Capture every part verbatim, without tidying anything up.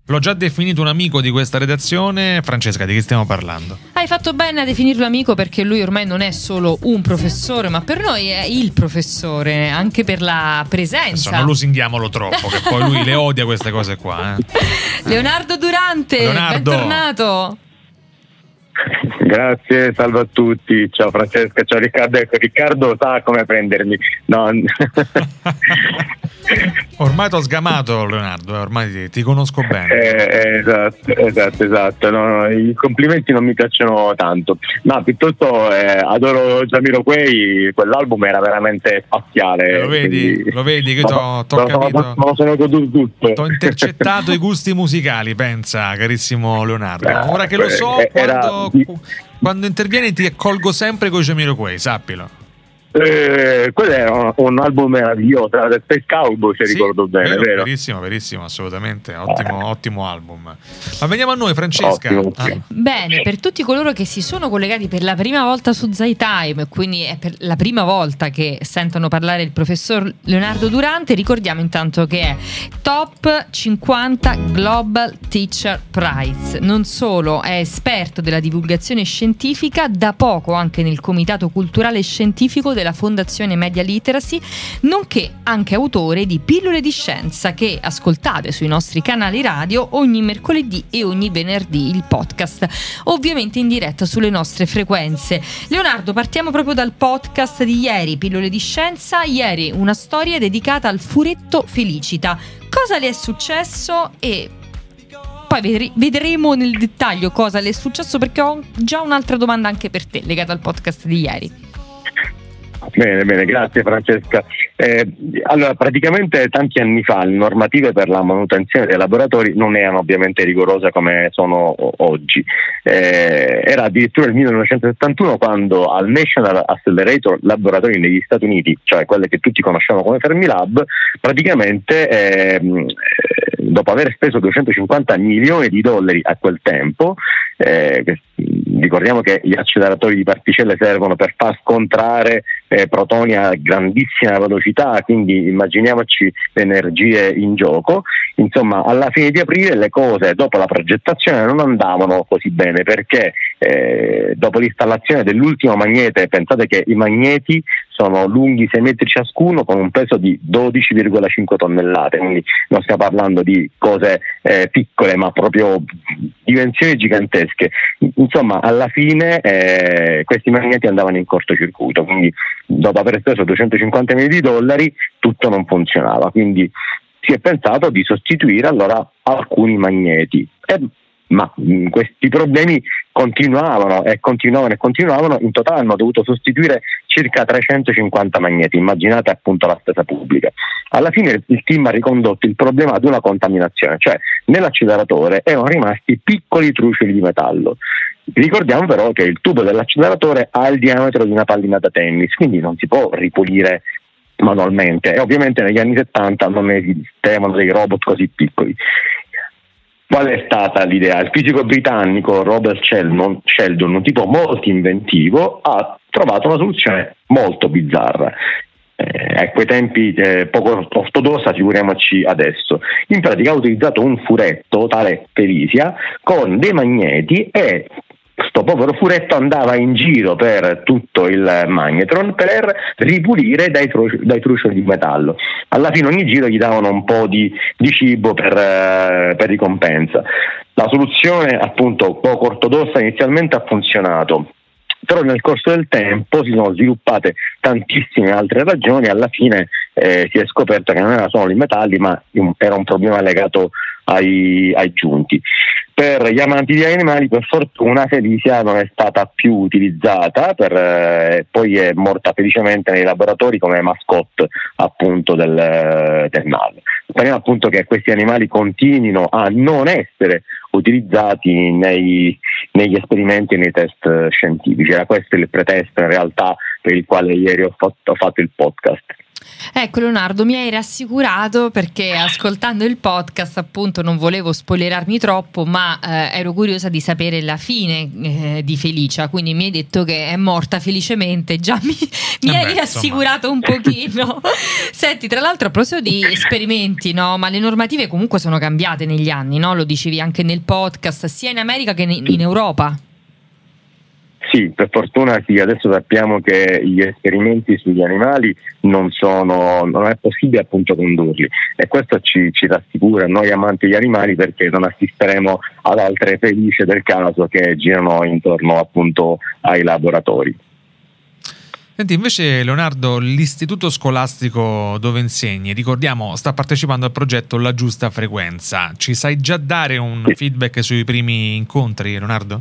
L'ho già definito un amico di questa redazione. Francesca, di chi stiamo parlando? Hai fatto bene a definirlo amico, perché lui ormai non è solo un professore, ma per noi è il professore, anche per la presenza. Adesso non lusinghiamolo troppo, che poi lui le odia queste cose qua. Eh. Leonardo Durante, Leonardo. bentornato. Grazie, salve a tutti, ciao Francesca, ciao Riccardo. Ecco, Riccardo sa come prendermi. No. Ormai t'ho sgamato, Leonardo, eh, ormai ti, ti conosco bene. Eh, esatto, esatto, esatto. No, no, i complimenti non mi piacciono tanto, ma piuttosto eh, adoro Jamiroquai, quell'album era veramente spaziale. Eh, lo vedi, quindi... lo vedi che no, t'ho, t'ho no, capito. Ma lo sono goduto tutto. T'ho intercettato i gusti musicali, pensa, carissimo Leonardo. Eh, Ora che lo so, era... quando, quando intervieni ti accolgo sempre con Jamiroquai, sappilo. Eh, quello era un, un album meraviglioso, era del Space Cowboy, se sì, ricordo bene, vero, vero? Verissimo, verissimo, assolutamente, ottimo, eh. ottimo album. Ma veniamo a noi, Francesca. Ottimo, ottimo. Ah. Bene, per tutti coloro che si sono collegati per la prima volta su Zaytime, quindi è per la prima volta che sentono parlare il professor Leonardo Durante, ricordiamo intanto che è Top cinquanta Global Teacher Prize. Non solo è esperto della divulgazione scientifica, da poco anche nel Comitato Culturale e Scientifico della Fondazione Media Literacy, nonché anche autore di Pillole di Scienza, che ascoltate sui nostri canali radio ogni mercoledì e ogni venerdì, il podcast ovviamente in diretta sulle nostre frequenze. Leonardo, partiamo proprio dal podcast di ieri, Pillole di Scienza. Ieri una storia dedicata al furetto Felicita. Cosa le è successo? E poi vedremo nel dettaglio cosa le è successo, perché ho già un'altra domanda anche per te legata al podcast di ieri. Bene, bene, grazie Francesca. Eh, allora, praticamente tanti anni fa le normative per la manutenzione dei laboratori non erano ovviamente rigorose come sono oggi. Eh, era addirittura il millenovecentosettantuno quando al National Accelerator Laboratory negli Stati Uniti, cioè quelle che tutti conosciamo come Fermilab, praticamente eh, dopo aver speso duecentocinquanta milioni di dollari a quel tempo, eh, che, ricordiamo che gli acceleratori di particelle servono per far scontrare eh, protoni a grandissima velocità, quindi immaginiamoci le energie in gioco. Insomma, alla fine di aprile le cose dopo la progettazione non andavano così bene, perché eh, dopo l'installazione dell'ultimo magnete, pensate che i magneti sono lunghi sei metri ciascuno con un peso di dodici virgola cinque tonnellate, quindi non stiamo parlando di cose eh, piccole, ma proprio dimensioni gigantesche. Insomma, alla fine eh, questi magneti andavano in cortocircuito, quindi dopo aver speso duecentocinquanta milioni di dollari tutto non funzionava, quindi si è pensato di sostituire allora alcuni magneti. E, ma mh, questi problemi continuavano e continuavano e continuavano. In totale hanno dovuto sostituire circa trecentocinquanta magneti, immaginate appunto la spesa pubblica. Alla fine il team ha ricondotto il problema ad una contaminazione, cioè nell'acceleratore erano rimasti piccoli trucioli di metallo. Ricordiamo però che il tubo dell'acceleratore ha il diametro di una pallina da tennis, quindi non si può ripulire manualmente, e ovviamente negli anni settanta non esistevano dei robot così piccoli. Qual è stata l'idea? Il fisico britannico Robert Sheldon, Sheldon, un tipo molto inventivo, ha trovato una soluzione molto bizzarra. Eh, a quei tempi eh, poco ortodossa, figuriamoci adesso. In pratica ha utilizzato un furetto, tale Felicia, con dei magneti, e sto povero furetto andava in giro per tutto il magnetron per ripulire dai, tru- dai trucioli di metallo. Alla fine ogni giro gli davano un po' di, di cibo per, uh, per ricompensa. La soluzione, appunto, poco ortodossa inizialmente ha funzionato, però nel corso del tempo si sono sviluppate tantissime altre ragioni e alla fine eh, si è scoperto che non era solo i metalli, ma era un problema legato ai, ai giunti. Per gli amanti di animali, per fortuna, Felicia non è stata più utilizzata, per, eh, poi è morta felicemente nei laboratori come mascotte appunto del, del N A L. Speriamo appunto che questi animali continuino a non essere utilizzati nei, negli esperimenti e nei test scientifici. Era questo il pretesto in realtà per il quale ieri ho fatto, ho fatto il podcast. Ecco Leonardo, mi hai rassicurato perché ascoltando il podcast appunto non volevo spoilerarmi troppo, ma eh, ero curiosa di sapere la fine eh, di Felicia, quindi mi hai detto che è morta felicemente, già mi, mi eh hai beh, rassicurato un pochino. Senti, tra l'altro a proposito di esperimenti, no? Ma le normative comunque sono cambiate negli anni, no? Lo dicevi anche nel podcast, sia in America che in, in Europa. Sì, per fortuna sì, adesso sappiamo che gli esperimenti sugli animali non sono, non è possibile appunto condurli, e questo ci, ci rassicura noi amanti degli animali, perché non assisteremo ad altre Felicie del caso che girano intorno appunto ai laboratori. Senti, invece Leonardo, l'istituto scolastico dove insegni, ricordiamo, sta partecipando al progetto La Giusta Frequenza. Ci sai già dare un Sì. feedback sui primi incontri, Leonardo?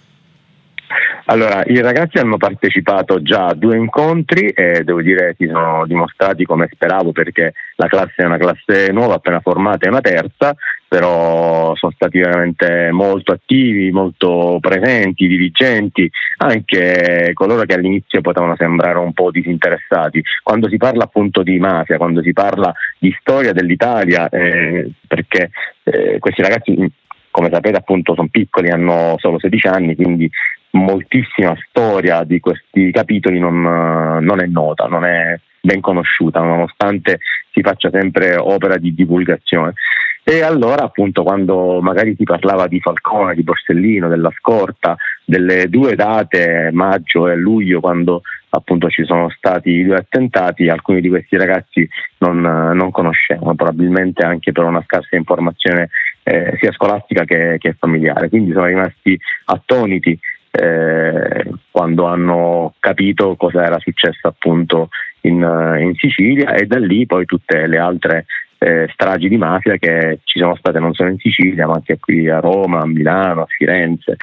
Allora, i ragazzi hanno partecipato già a due incontri e devo dire si sono dimostrati come speravo, perché la classe è una classe nuova, appena formata, è una terza, però sono stati veramente molto attivi, molto presenti, diligenti, anche coloro che all'inizio potevano sembrare un po' disinteressati. Quando si parla appunto di mafia, quando si parla di storia dell'Italia, eh, perché eh, questi ragazzi, come sapete appunto, sono piccoli, hanno solo sedici anni, quindi moltissima storia di questi capitoli non, non è nota, non è ben conosciuta, nonostante si faccia sempre opera di divulgazione. E allora appunto quando magari si parlava di Falcone, di Borsellino, della scorta, delle due date, maggio e luglio, quando appunto ci sono stati i due attentati, alcuni di questi ragazzi non, non conoscevano, probabilmente anche per una scarsa informazione eh, sia scolastica che, che familiare, quindi sono rimasti attoniti Eh, quando hanno capito cosa era successo appunto in, in Sicilia, e da lì poi tutte le altre eh, stragi di mafia che ci sono state non solo in Sicilia ma anche qui a Roma, a Milano, a Firenze.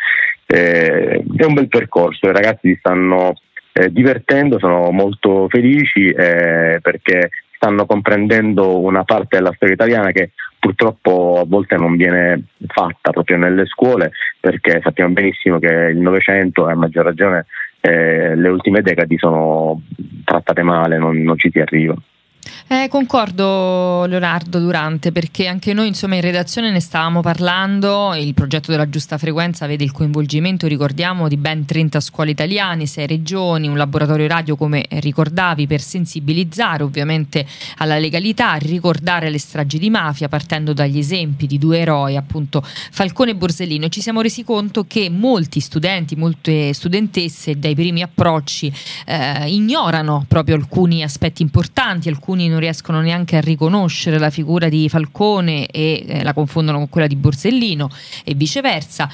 Eh, è un bel percorso, i ragazzi si stanno eh, divertendo, sono molto felici eh, perché stanno comprendendo una parte della storia italiana che purtroppo a volte non viene fatta proprio nelle scuole, perché sappiamo benissimo che il Novecento, e a maggior ragione eh, le ultime decadi, sono trattate male, non, non ci si arriva. Eh, concordo Leonardo Durante, perché anche noi insomma in redazione ne stavamo parlando. Il progetto della Giusta Frequenza vede il coinvolgimento, ricordiamo, di ben trenta scuole italiane, sei regioni, un laboratorio radio come ricordavi per sensibilizzare ovviamente alla legalità, ricordare le stragi di mafia partendo dagli esempi di due eroi, appunto Falcone e Borsellino, e ci siamo resi conto che molti studenti, molte studentesse dai primi approcci eh, ignorano proprio alcuni aspetti importanti, alcuni non riescono neanche a riconoscere la figura di Falcone e eh, la confondono con quella di Borsellino e viceversa,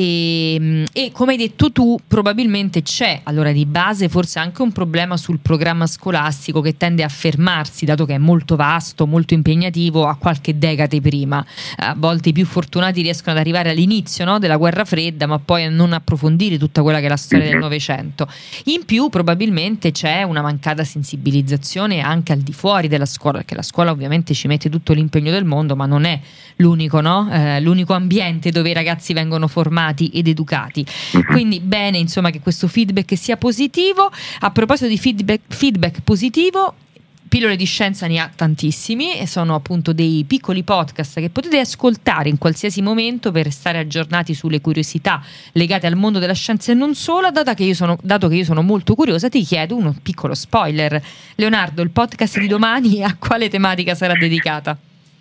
e, e come hai detto tu probabilmente c'è allora di base forse anche un problema sul programma scolastico, che tende a fermarsi, dato che è molto vasto, molto impegnativo, a qualche decade prima. A volte i più fortunati riescono ad arrivare all'inizio, no, della guerra fredda, ma poi a non approfondire tutta quella che è la storia del Novecento. In più probabilmente c'è una mancata sensibilizzazione anche al di fuori della scuola, perché la scuola ovviamente ci mette tutto l'impegno del mondo, ma non è l'unico, no? Eh, l'unico ambiente dove i ragazzi vengono formati ed educati. Quindi bene insomma che questo feedback sia positivo. A proposito di feedback, feedback positivo, Pillole di Scienza ne ha tantissimi e sono appunto dei piccoli podcast che potete ascoltare in qualsiasi momento per restare aggiornati sulle curiosità legate al mondo della scienza e non solo. Dato che io sono, dato che io sono molto curiosa, ti chiedo uno piccolo spoiler. Leonardo, il podcast di domani a quale tematica sarà dedicata?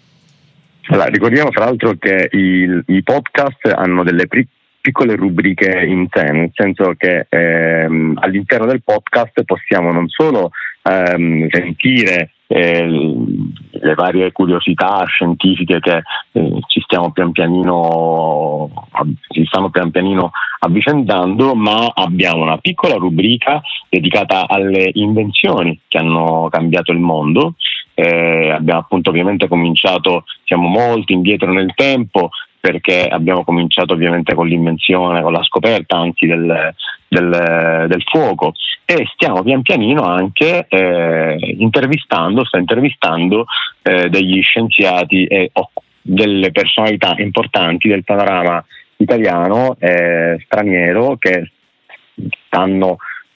Allora, ricordiamo fra l'altro che i, i podcast hanno delle pri- piccole rubriche in sé, nel senso che ehm, all'interno del podcast possiamo non solo ehm, sentire eh, le varie curiosità scientifiche che eh, ci stiamo pian pianino ci stanno pian pianino avvicendando, ma abbiamo una piccola rubrica dedicata alle invenzioni che hanno cambiato il mondo. Eh, abbiamo appunto ovviamente cominciato, siamo molto indietro nel tempo, perché abbiamo cominciato ovviamente con l'invenzione, con la scoperta anzi del, del, del fuoco, e stiamo pian pianino anche eh, intervistando, sto intervistando eh, degli scienziati e oh, delle personalità importanti del panorama italiano e straniero che stanno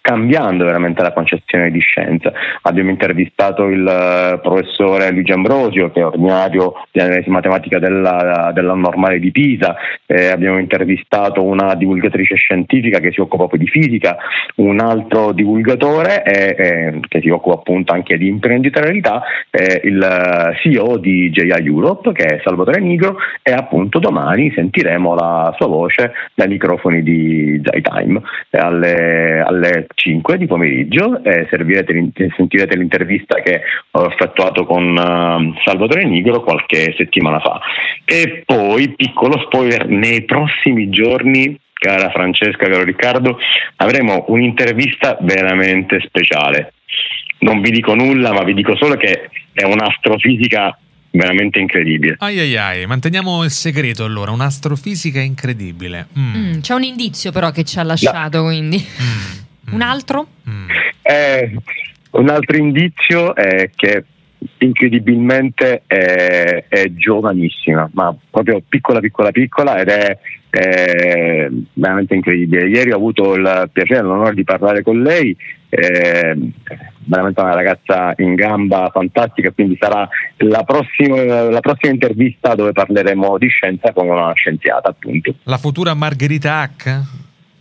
cambiando veramente la concezione di scienza. Abbiamo intervistato il uh, professore Luigi Ambrosio, che è ordinario di analisi matematica della, della normale di Pisa, eh, abbiamo intervistato una divulgatrice scientifica che si occupa poi di fisica, un altro divulgatore eh, eh, che si occupa appunto anche di imprenditorialità, eh, il C E O di J I Europe, che è Salvatore Nigro, e appunto domani sentiremo la sua voce dai microfoni di ZyTime eh, alle, alle cinque di pomeriggio, e sentirete l'intervista che ho effettuato con uh, Salvatore Nigro qualche settimana fa. E poi, piccolo spoiler, nei prossimi giorni, cara Francesca, caro Riccardo, avremo un'intervista veramente speciale. Non vi dico nulla, ma vi dico solo che è un'astrofisica veramente incredibile. Ai ai ai, manteniamo il segreto allora, un'astrofisica incredibile. Mm. Mm, c'è un indizio però che ci ha lasciato, no. Quindi mm. Un altro? Mm. Eh, un altro indizio è che incredibilmente è, è giovanissima, ma proprio piccola piccola piccola, ed è, è veramente incredibile. Ieri ho avuto il piacere e l'onore di parlare con lei, è veramente una ragazza in gamba fantastica, quindi sarà la prossima, la prossima intervista dove parleremo di scienza con una scienziata, appunto. La futura Margherita Hack?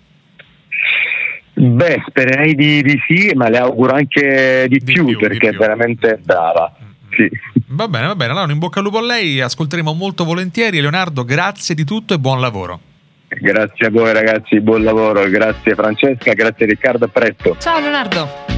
Beh, spererei di, di sì, ma le auguro anche di, di più, più perché di più. è veramente brava. Sì. Va bene, va bene. Allora, un in bocca al lupo a lei, ascolteremo molto volentieri. Leonardo, grazie di tutto e buon lavoro. Grazie a voi ragazzi, buon lavoro, grazie Francesca, grazie Riccardo, a presto. Ciao Leonardo.